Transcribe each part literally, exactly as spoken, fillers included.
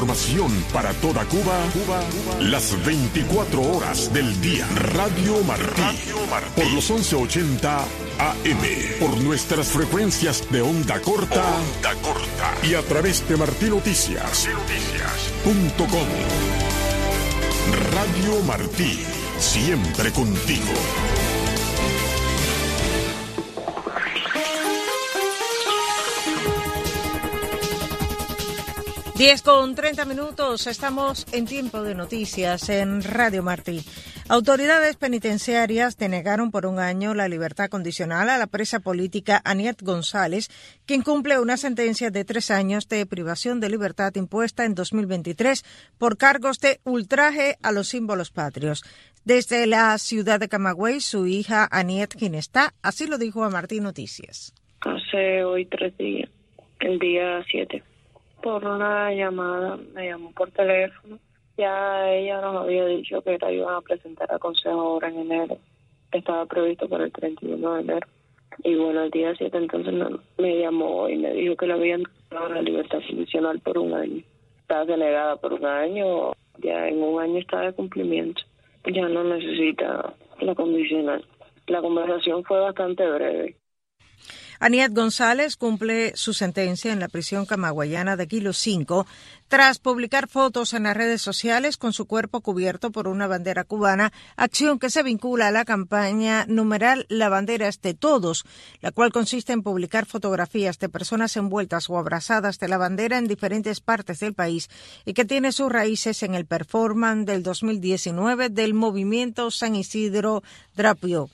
información para toda Cuba, Cuba, Cuba, las veinticuatro horas del día. Radio Martí, Radio Martí. Por los once ochenta A M, por nuestras frecuencias de onda corta, onda corta y a través de martí noticias punto com. Radio Martí, siempre contigo. diez con treinta minutos, estamos en tiempo de noticias en Radio Martí. Autoridades penitenciarias denegaron por un año la libertad condicional a la presa política Aniet González, quien cumple una sentencia de tres años de privación de libertad impuesta en dos mil veintitrés por cargos de ultraje a los símbolos patrios. Desde la ciudad de Camagüey, su hija Aniet, quien está, así lo dijo a Martí Noticias. Hace hoy tres días, el día siete. Por una llamada, me llamó por teléfono. Ya ella nos había dicho que la iban a presentar al Consejo ahora en enero. Estaba previsto para el treinta y uno de enero. Y bueno, el día siete entonces me, me llamó y me dijo que le habían dado la libertad condicional por un año. Estaba denegada por un año, ya en un año está de cumplimiento. Ya no necesita la condicional. La conversación fue bastante breve. Aniet González cumple su sentencia en la prisión camagüeyana de Kilo cinco tras publicar fotos en las redes sociales con su cuerpo cubierto por una bandera cubana, acción que se vincula a la campaña numeral La bandera es de todos, la cual consiste en publicar fotografías de personas envueltas o abrazadas de la bandera en diferentes partes del país y que tiene sus raíces en el performance del dos mil diecinueve del movimiento San Isidro Drapio.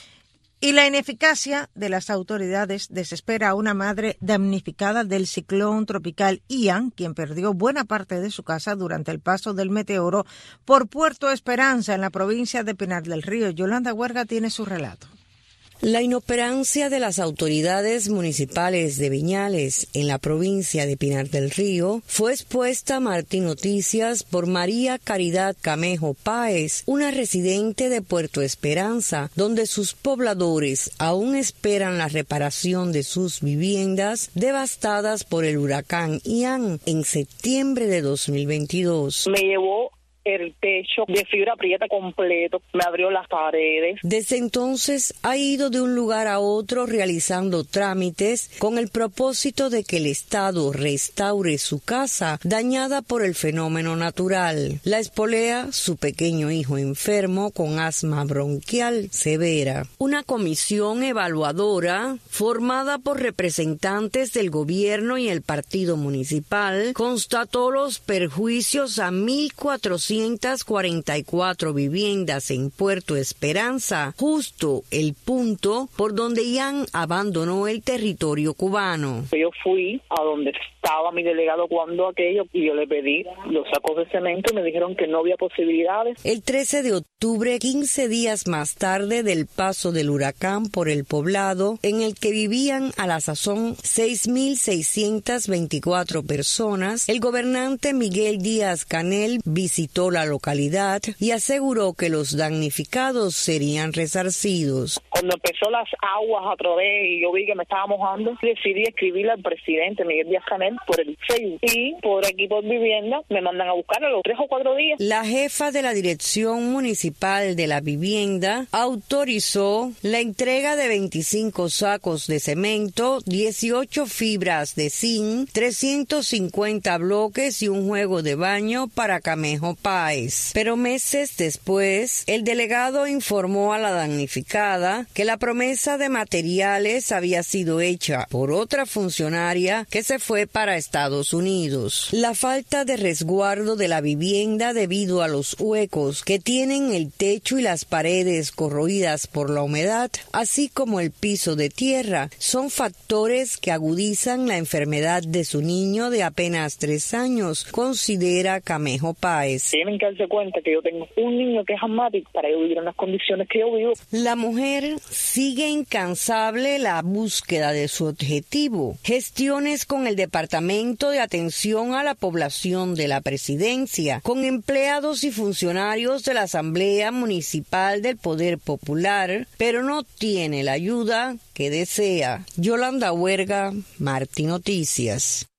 Y la ineficacia de las autoridades desespera a una madre damnificada del ciclón tropical Ian, quien perdió buena parte de su casa durante el paso del meteoro por Puerto Esperanza, en la provincia de Pinar del Río. Yolanda Huerga tiene su relato. La inoperancia de las autoridades municipales de Viñales, en la provincia de Pinar del Río, fue expuesta a Martí Noticias por María Caridad Camejo Páez, una residente de Puerto Esperanza, donde sus pobladores aún esperan la reparación de sus viviendas devastadas por el huracán Ian en septiembre de dos mil veintidós. Me llevó el techo de fibra prieta completo, me abrió las paredes. Desde entonces ha ido de un lugar a otro realizando trámites con el propósito de que el Estado restaure su casa dañada por el fenómeno natural. La espolea su pequeño hijo enfermo con asma bronquial severa. Una comisión evaluadora formada por representantes del gobierno y el partido municipal constató los perjuicios a mil cuatrocientas cuarenta y cuatro viviendas en Puerto Esperanza, justo el punto por donde Ian abandonó el territorio cubano. Yo fui a donde estaba mi delegado cuando aquello y yo le pedí los sacos de cemento y me dijeron que no había posibilidades. El trece de octubre, quince días más tarde del paso del huracán por el poblado, en el que vivían a la sazón seis mil seiscientas veinticuatro personas, el gobernante Miguel Díaz Canel visitó la localidad y aseguró que los damnificados serían resarcidos. Cuando empezó las aguas a través y yo vi que me estaba mojando, decidí escribirle al presidente Miguel Díaz Canel por el Facebook y por aquí por vivienda me mandan a buscar a los tres o cuatro días. La jefa de la Dirección Municipal de la Vivienda autorizó la entrega de veinticinco sacos de cemento, dieciocho fibras de zinc, trescientos cincuenta bloques y un juego de baño para Camejo Páez. Pero meses después, el delegado informó a la damnificada que la promesa de materiales había sido hecha por otra funcionaria que se fue para Estados Unidos. La falta de resguardo de la vivienda debido a los huecos que tienen el techo y las paredes corroídas por la humedad, así como el piso de tierra, son factores que agudizan la enfermedad de su niño de apenas tres años, considera Camejo Páez. Tienen que darse cuenta que yo tengo un niño que es asmático para yo vivir en las condiciones que yo vivo. La mujer sigue incansable la búsqueda de su objetivo. Gestiones con el Departamento de Atención a la Población de la Presidencia, con empleados y funcionarios de la Asamblea Municipal del Poder Popular, pero no tiene la ayuda que desea. Yolanda Huerga, Martí Noticias.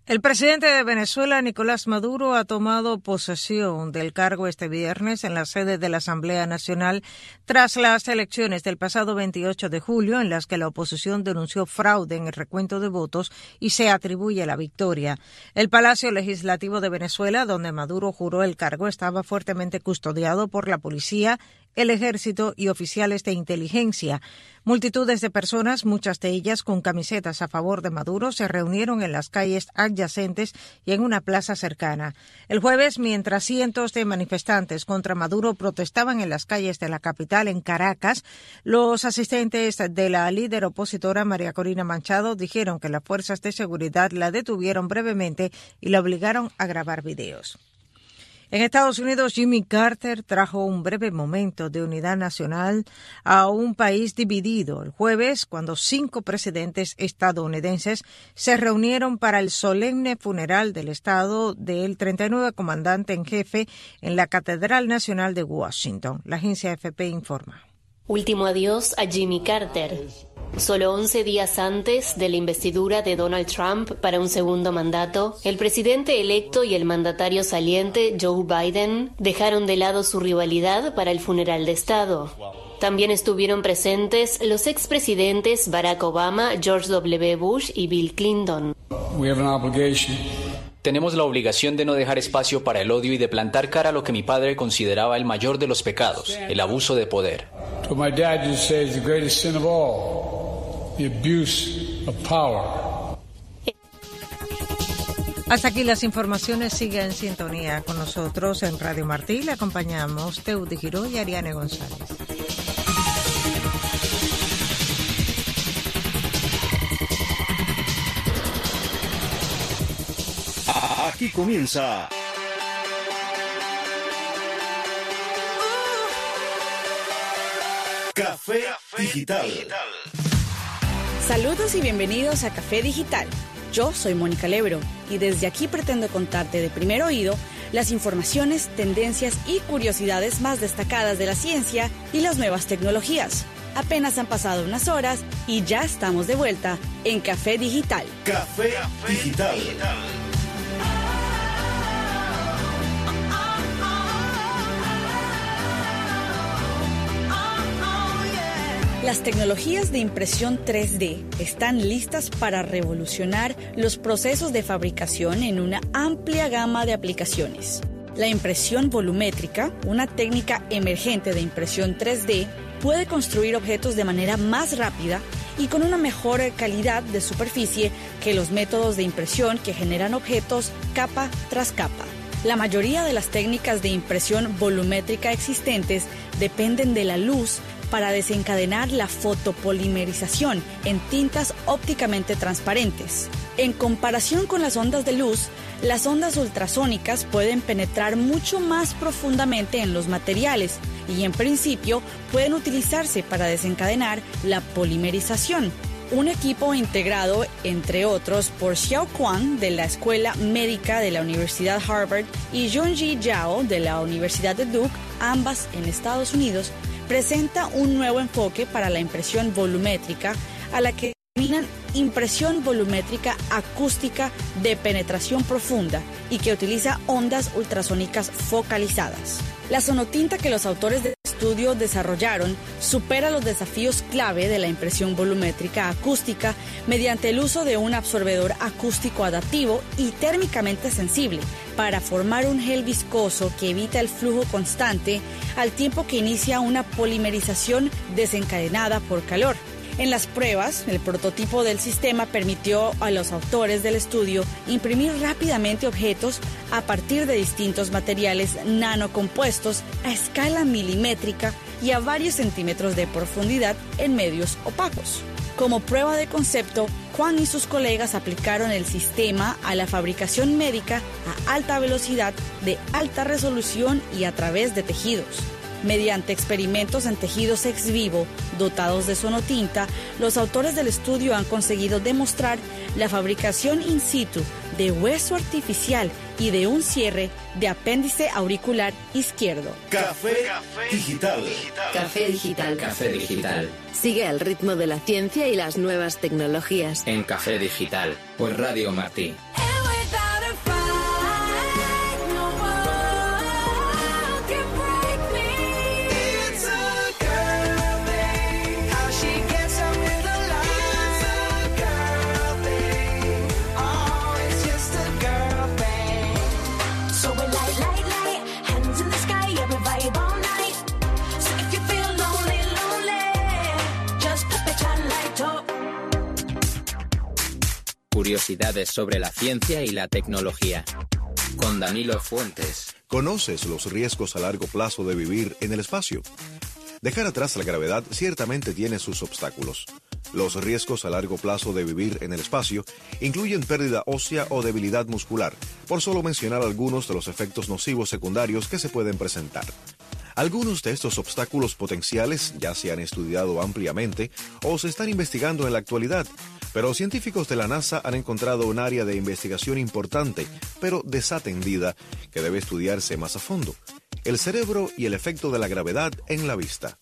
El presidente de Venezuela, Nicolás Maduro, ha tomado posesión del cargo este viernes en la sede de la Asamblea Nacional tras las elecciones del pasado veintiocho de julio, en las que la oposición denunció fraude en el recuento de votos y se atribuye la victoria. El Palacio Legislativo de Venezuela, donde Maduro juró el cargo, estaba fuertemente custodiado por la policía, el ejército y oficiales de inteligencia. Multitudes de personas, muchas de ellas con camisetas a favor de Maduro, se reunieron en las calles adyacentes y en una plaza cercana. El jueves, mientras cientos de manifestantes contra Maduro protestaban en las calles de la capital, en Caracas, los asistentes de la líder opositora María Corina Machado dijeron que las fuerzas de seguridad la detuvieron brevemente y la obligaron a grabar videos. En Estados Unidos, Jimmy Carter trajo un breve momento de unidad nacional a un país dividido el jueves, cuando cinco presidentes estadounidenses se reunieron para el solemne funeral del Estado del treinta y nueve comandante en jefe en la Catedral Nacional de Washington. La agencia A F P informa. Último adiós a Jimmy Carter. Solo once días antes de la investidura de Donald Trump para un segundo mandato, el presidente electo y el mandatario saliente, Joe Biden, dejaron de lado su rivalidad para el funeral de Estado. También estuvieron presentes los expresidentes Barack Obama, George W. Bush y Bill Clinton. Tenemos la obligación de no dejar espacio para el odio y de plantar cara a lo que mi padre consideraba el mayor de los pecados, el abuso de poder. Hasta aquí las informaciones. Sigue en sintonía con nosotros en Radio Martí. Le acompañamos Teudi Giró y Ariane González. Aquí comienza Café Digital. Saludos y bienvenidos a Café Digital. Yo soy Mónica Lebro y desde aquí pretendo contarte de primer oído las informaciones, tendencias y curiosidades más destacadas de la ciencia y las nuevas tecnologías. Apenas han pasado unas horas y ya estamos de vuelta en Café Digital. Café Digital. Las tecnologías de impresión tres D están listas para revolucionar los procesos de fabricación en una amplia gama de aplicaciones. La impresión volumétrica, una técnica emergente de impresión tres D, puede construir objetos de manera más rápida y con una mejor calidad de superficie que los métodos de impresión que generan objetos capa tras capa. La mayoría de las técnicas de impresión volumétrica existentes dependen de la luz para desencadenar la fotopolimerización en tintas ópticamente transparentes. En comparación con las ondas de luz, las ondas ultrasónicas pueden penetrar mucho más profundamente en los materiales y, en principio, pueden utilizarse para desencadenar la polimerización. Un equipo integrado, entre otros, por Xiao Quan, de la Escuela Médica de la Universidad Harvard, y Yongji Zhao, de la Universidad de Duke, ambas en Estados Unidos, presenta un nuevo enfoque para la impresión volumétrica, a la que denominan impresión volumétrica acústica de penetración profunda y que utiliza ondas ultrasónicas focalizadas. La sonotinta que los autores del estudio desarrollaron supera los desafíos clave de la impresión volumétrica acústica mediante el uso de un absorbedor acústico adaptivo y térmicamente sensible para formar un gel viscoso que evita el flujo constante al tiempo que inicia una polimerización desencadenada por calor. En las pruebas, el prototipo del sistema permitió a los autores del estudio imprimir rápidamente objetos a partir de distintos materiales nanocompuestos a escala milimétrica y a varios centímetros de profundidad en medios opacos. Como prueba de concepto, Juan y sus colegas aplicaron el sistema a la fabricación médica a alta velocidad, de alta resolución y a través de tejidos. Mediante experimentos en tejidos ex vivo dotados de sonotinta, los autores del estudio han conseguido demostrar la fabricación in situ de hueso artificial y de un cierre de apéndice auricular izquierdo. Café Digital. Café Digital. Café Digital. Sigue el ritmo de la ciencia y las nuevas tecnologías. En Café Digital, por Radio Martí. curiosidades sobre la ciencia y la tecnología. Con Danilo Fuentes. ¿Conoces los riesgos a largo plazo de vivir en el espacio? Dejar atrás la gravedad ciertamente tiene sus obstáculos. Los riesgos a largo plazo de vivir en el espacio incluyen pérdida ósea o debilidad muscular, por solo mencionar algunos de los efectos nocivos secundarios que se pueden presentar. Algunos de estos obstáculos potenciales ya se han estudiado ampliamente o se están investigando en la actualidad, pero científicos de la NASA han encontrado un área de investigación importante, pero desatendida, que debe estudiarse más a fondo: el cerebro y el efecto de la gravedad en la vista.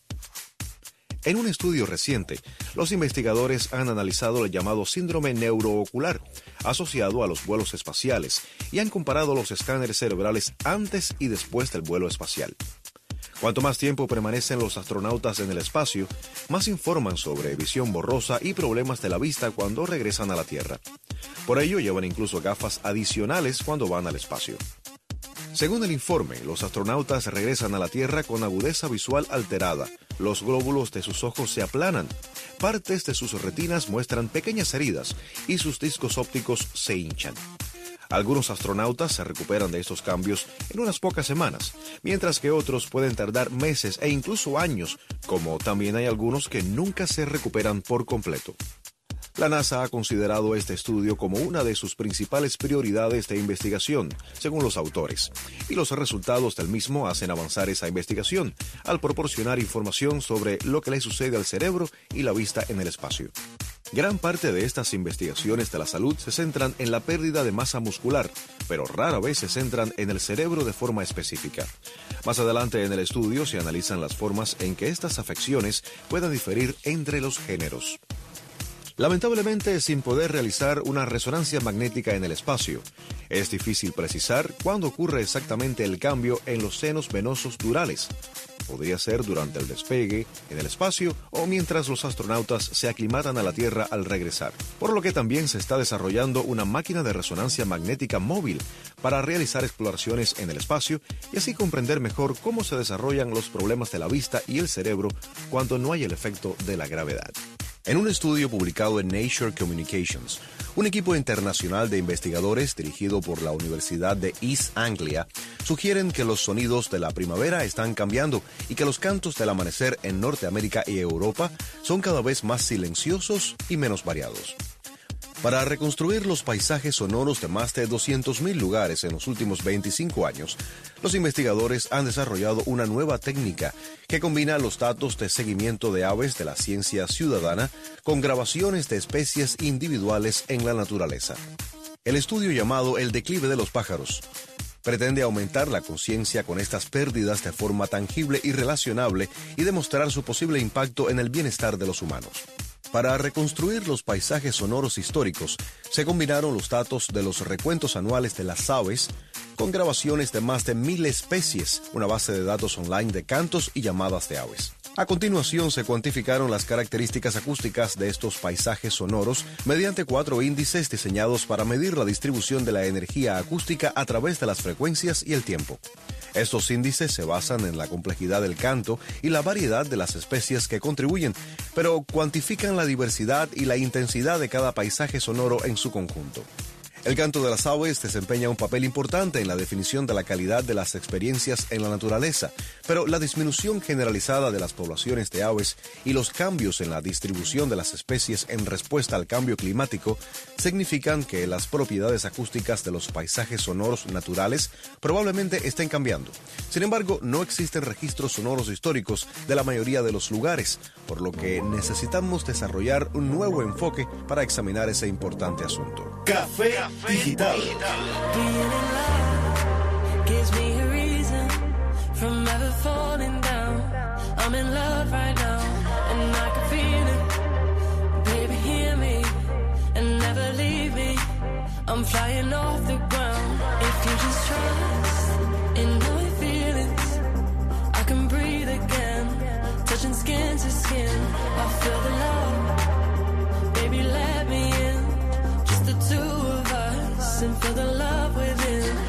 En un estudio reciente, los investigadores han analizado el llamado síndrome neuroocular, asociado a los vuelos espaciales, y han comparado los escáneres cerebrales antes y después del vuelo espacial. Cuanto más tiempo permanecen los astronautas en el espacio, más informan sobre visión borrosa y problemas de la vista cuando regresan a la Tierra. Por ello, llevan incluso gafas adicionales cuando van al espacio. Según el informe, los astronautas regresan a la Tierra con agudeza visual alterada. Los glóbulos de sus ojos se aplanan, partes de sus retinas muestran pequeñas heridas y sus discos ópticos se hinchan. Algunos astronautas se recuperan de estos cambios en unas pocas semanas, mientras que otros pueden tardar meses e incluso años, como también hay algunos que nunca se recuperan por completo. La NASA ha considerado este estudio como una de sus principales prioridades de investigación, según los autores, y los resultados del mismo hacen avanzar esa investigación al proporcionar información sobre lo que le sucede al cerebro y la vista en el espacio. Gran parte de estas investigaciones de la salud se centran en la pérdida de masa muscular, pero rara vez se centran en el cerebro de forma específica. Más adelante en el estudio se analizan las formas en que estas afecciones puedan diferir entre los géneros. Lamentablemente, sin poder realizar una resonancia magnética en el espacio, es difícil precisar cuándo ocurre exactamente el cambio en los senos venosos durales. Podría ser durante el despegue, en el espacio o mientras los astronautas se aclimatan a la Tierra al regresar. Por lo que también se está desarrollando una máquina de resonancia magnética móvil para realizar exploraciones en el espacio y así comprender mejor cómo se desarrollan los problemas de la vista y el cerebro cuando no hay el efecto de la gravedad. En un estudio publicado en Nature Communications, un equipo internacional de investigadores dirigido por la Universidad de East Anglia sugieren que los sonidos de la primavera están cambiando y que los cantos del amanecer en Norteamérica y Europa son cada vez más silenciosos y menos variados. Para reconstruir los paisajes sonoros de más de doscientos mil lugares en los últimos veinticinco años, los investigadores han desarrollado una nueva técnica que combina los datos de seguimiento de aves de la ciencia ciudadana con grabaciones de especies individuales en la naturaleza. El estudio llamado El declive de los pájaros pretende aumentar la conciencia con estas pérdidas de forma tangible y relacionable y demostrar su posible impacto en el bienestar de los humanos. Para reconstruir los paisajes sonoros históricos, se combinaron los datos de los recuentos anuales de las aves con grabaciones de más de mil especies, una base de datos online de cantos y llamadas de aves. A continuación, se cuantificaron las características acústicas de estos paisajes sonoros mediante cuatro índices diseñados para medir la distribución de la energía acústica a través de las frecuencias y el tiempo. Estos índices se basan en la complejidad del canto y la variedad de las especies que contribuyen, pero cuantifican la diversidad y la intensidad de cada paisaje sonoro en su conjunto. El canto de las aves desempeña un papel importante en la definición de la calidad de las experiencias en la naturaleza, pero la disminución generalizada de las poblaciones de aves y los cambios en la distribución de las especies en respuesta al cambio climático significan que las propiedades acústicas de los paisajes sonoros naturales probablemente estén cambiando. Sin embargo, no existen registros sonoros históricos de la mayoría de los lugares, por lo que necesitamos desarrollar un nuevo enfoque para examinar ese importante asunto. Café Digital. I'm flying off the ground. If you just trust in my feelings, I can breathe again. Touching skin to skin, I feel the love. Baby, let me in. Just the two of us and feel the love within.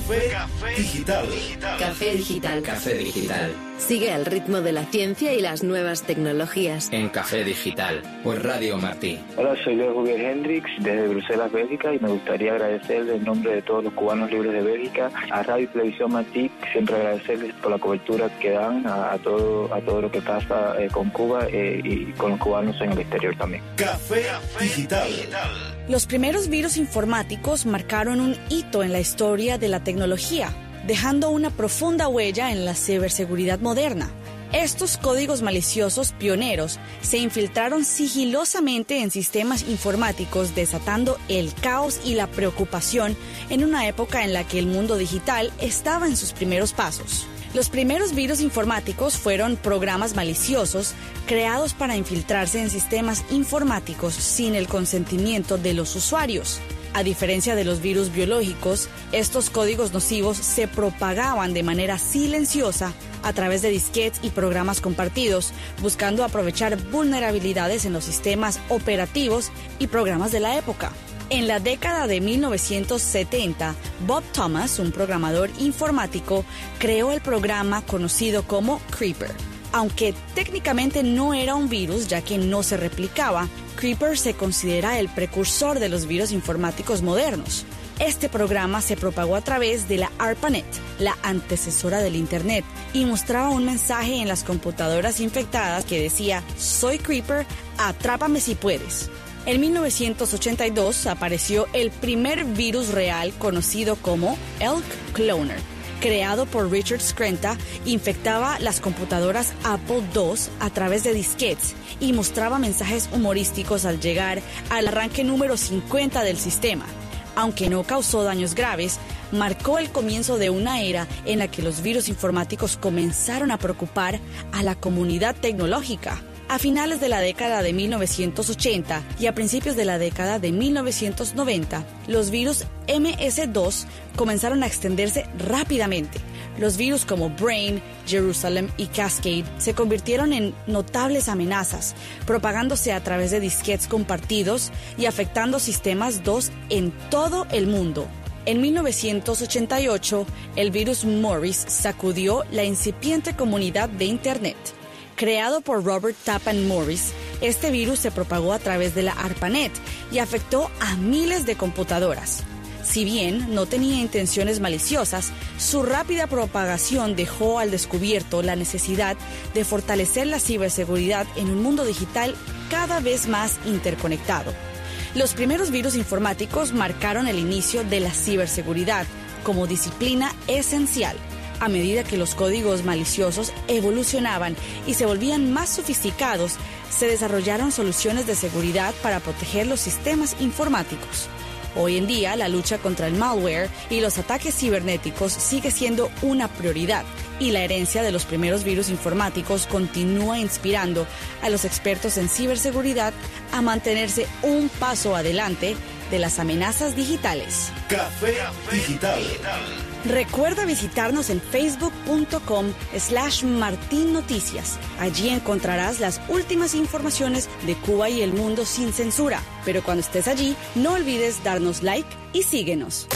Café, Café Digital. Café Digital. Café Digital. Sigue al ritmo de la ciencia y las nuevas tecnologías. En Café Digital, por Radio Martí. Hola, soy Leo Juvier Hendrix desde Bruselas, Bélgica, y me gustaría agradecer en nombre de todos los cubanos libres de Bélgica a Radio y Televisión Martí, siempre agradecerles por la cobertura que dan a, a todo a todo lo que pasa eh, con Cuba eh, y con los cubanos en el exterior también. Café Digital. Los primeros virus informáticos marcaron un hito en la historia de la tecnología, dejando una profunda huella en la ciberseguridad moderna. Estos códigos maliciosos pioneros se infiltraron sigilosamente en sistemas informáticos, desatando el caos y la preocupación en una época en la que el mundo digital estaba en sus primeros pasos. Los primeros virus informáticos fueron programas maliciosos creados para infiltrarse en sistemas informáticos sin el consentimiento de los usuarios. A diferencia de los virus biológicos, estos códigos nocivos se propagaban de manera silenciosa a través de disquetes y programas compartidos, buscando aprovechar vulnerabilidades en los sistemas operativos y programas de la época. En la década de mil novecientos setenta, Bob Thomas, un programador informático, creó el programa conocido como Creeper. Aunque técnicamente no era un virus, ya que no se replicaba, Creeper se considera el precursor de los virus informáticos modernos. Este programa se propagó a través de la ARPANET, la antecesora del Internet, y mostraba un mensaje en las computadoras infectadas que decía: "Soy Creeper, atrápame si puedes". En mil novecientos ochenta y dos apareció el primer virus real conocido como Elk Cloner. Creado por Richard Skrenta, infectaba las computadoras Apple dos a través de disquetes y mostraba mensajes humorísticos al llegar al arranque número cincuenta del sistema. Aunque no causó daños graves, marcó el comienzo de una era en la que los virus informáticos comenzaron a preocupar a la comunidad tecnológica. A finales de la década de mil novecientos ochenta y a principios de la década de mil novecientos noventa, los virus eme ese dos comenzaron a extenderse rápidamente. Los virus como Brain, Jerusalem y Cascade se convirtieron en notables amenazas, propagándose a través de disquetes compartidos y afectando sistemas dos en todo el mundo. En mil novecientos ochenta y ocho, el virus Morris sacudió la incipiente comunidad de Internet. Creado por Robert Tappan Morris, este virus se propagó a través de la ARPANET y afectó a miles de computadoras. Si bien no tenía intenciones maliciosas, su rápida propagación dejó al descubierto la necesidad de fortalecer la ciberseguridad en un mundo digital cada vez más interconectado. Los primeros virus informáticos marcaron el inicio de la ciberseguridad como disciplina esencial. A medida que los códigos maliciosos evolucionaban y se volvían más sofisticados, se desarrollaron soluciones de seguridad para proteger los sistemas informáticos. Hoy en día, la lucha contra el malware y los ataques cibernéticos sigue siendo una prioridad, y la herencia de los primeros virus informáticos continúa inspirando a los expertos en ciberseguridad a mantenerse un paso adelante de las amenazas digitales. Café Digital. Recuerda visitarnos en facebook.com slash Martín Noticias. Allí encontrarás las últimas informaciones de Cuba y el mundo sin censura. Pero cuando estés allí, no olvides darnos like y síguenos.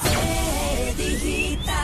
Café Digital.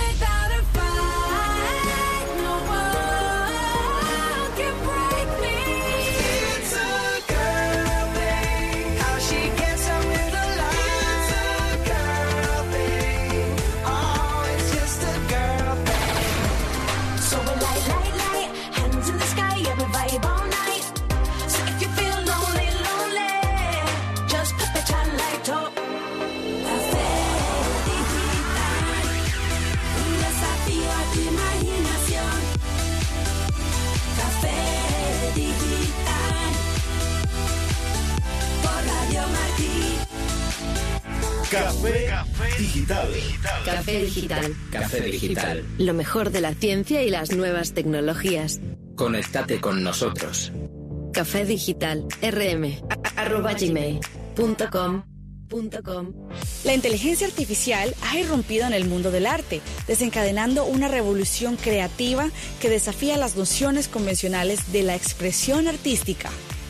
Café Digital. Café Digital. Café Digital. Lo mejor de la ciencia y las nuevas tecnologías. Conéctate con nosotros. Café Digital. rm arroba gmail punto com. La inteligencia artificial ha irrumpido en el mundo del arte, desencadenando una revolución creativa que desafía las nociones convencionales de la expresión artística.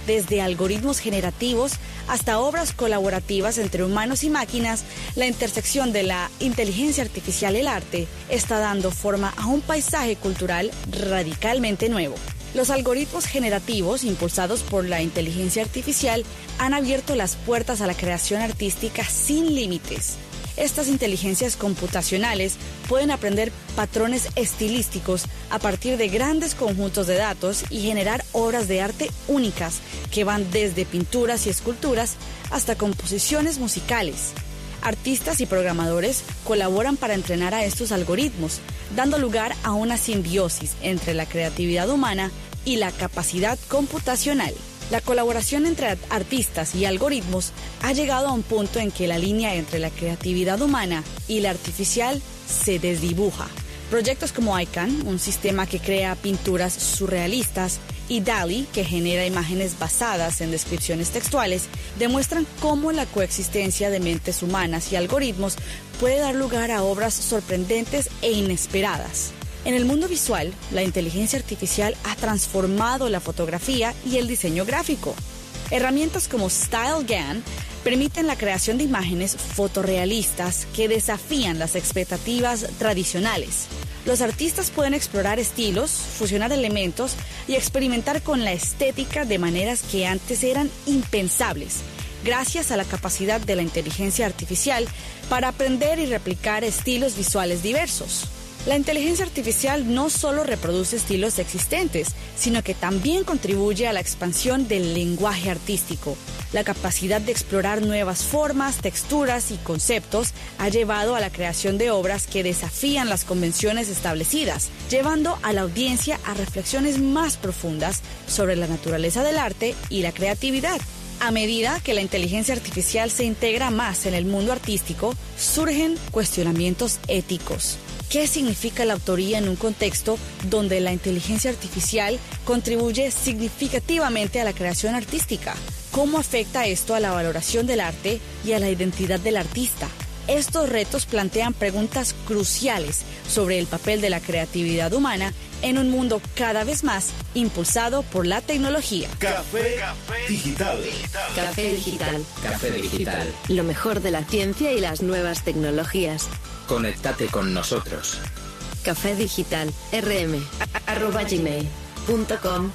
desde algoritmos generativos hasta obras colaborativas entre humanos y máquinas, la intersección de la inteligencia artificial y el arte está dando forma a un paisaje cultural radicalmente nuevo. Los algoritmos generativos, impulsados por la inteligencia artificial, han abierto las puertas a la creación artística sin límites. Estas inteligencias computacionales pueden aprender patrones estilísticos a partir de grandes conjuntos de datos y generar obras de arte únicas que van desde pinturas y esculturas hasta composiciones musicales. Artistas y programadores colaboran para entrenar a estos algoritmos, dando lugar a una simbiosis entre la creatividad humana y la capacidad computacional. La colaboración entre artistas y algoritmos ha llegado a un punto en que la línea entre la creatividad humana y la artificial se desdibuja. Proyectos como ICANN, un sistema que crea pinturas surrealistas, y DALL-E, que genera imágenes basadas en descripciones textuales, demuestran cómo la coexistencia de mentes humanas y algoritmos puede dar lugar a obras sorprendentes e inesperadas. En el mundo visual, la inteligencia artificial ha transformado la fotografía y el diseño gráfico. Herramientas como StyleGAN permiten la creación de imágenes fotorrealistas que desafían las expectativas tradicionales. Los artistas pueden explorar estilos, fusionar elementos y experimentar con la estética de maneras que antes eran impensables, gracias a la capacidad de la inteligencia artificial para aprender y replicar estilos visuales diversos. La inteligencia artificial no solo reproduce estilos existentes, sino que también contribuye a la expansión del lenguaje artístico. La capacidad de explorar nuevas formas, texturas y conceptos ha llevado a la creación de obras que desafían las convenciones establecidas, llevando a la audiencia a reflexiones más profundas sobre la naturaleza del arte y la creatividad. A medida que la inteligencia artificial se integra más en el mundo artístico, surgen cuestionamientos éticos. ¿Qué significa la autoría en un contexto donde la inteligencia artificial contribuye significativamente a la creación artística? ¿Cómo afecta esto a la valoración del arte y a la identidad del artista? Estos retos plantean preguntas cruciales sobre el papel de la creatividad humana en un mundo cada vez más impulsado por la tecnología. Café, Café Digital. Café Digital. Café Digital. Lo mejor de la ciencia y las nuevas tecnologías. Conéctate con nosotros. Café Digital, rm, arroba gmail punto com.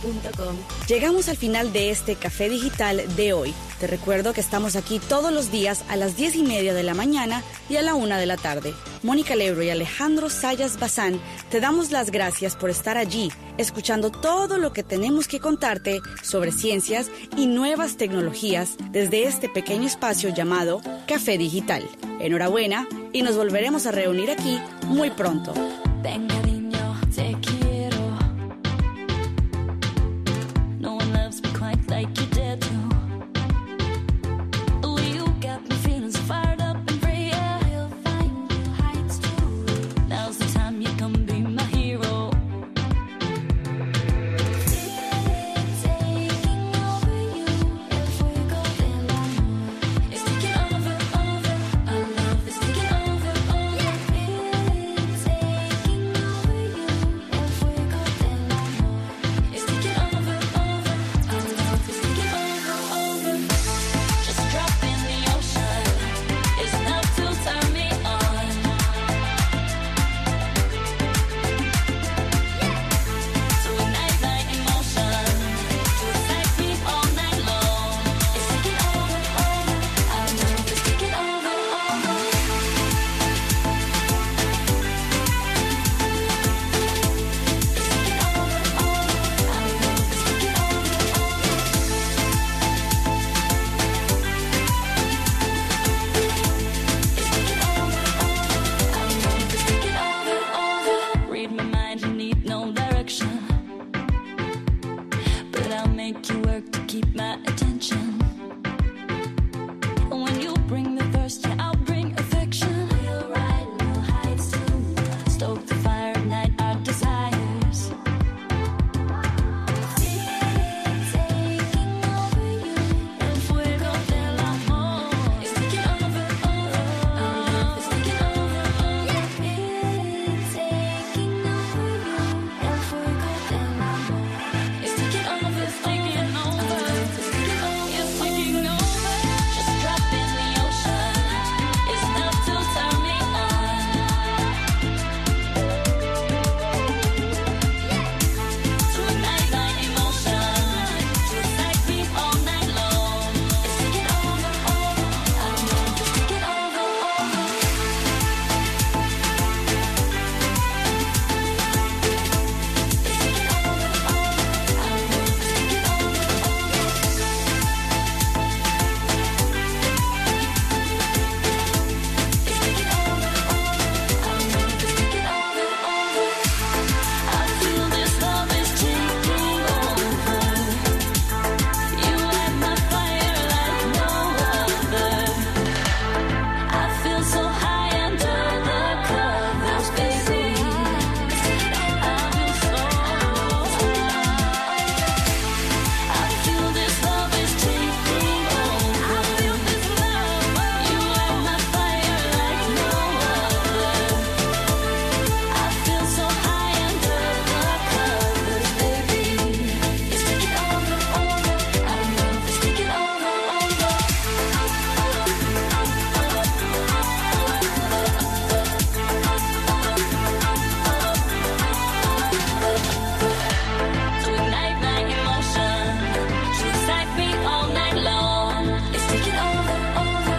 Llegamos al final de este Café Digital de hoy. Te recuerdo que estamos aquí todos los días a las diez y media de la mañana y a la una de la tarde. Mónica Lebro y Alejandro Sayas Bazán, te damos las gracias por estar allí, escuchando todo lo que tenemos que contarte sobre ciencias y nuevas tecnologías desde este pequeño espacio llamado Café Digital. Enhorabuena y nos volveremos a reunir aquí muy pronto. Venga, niño, te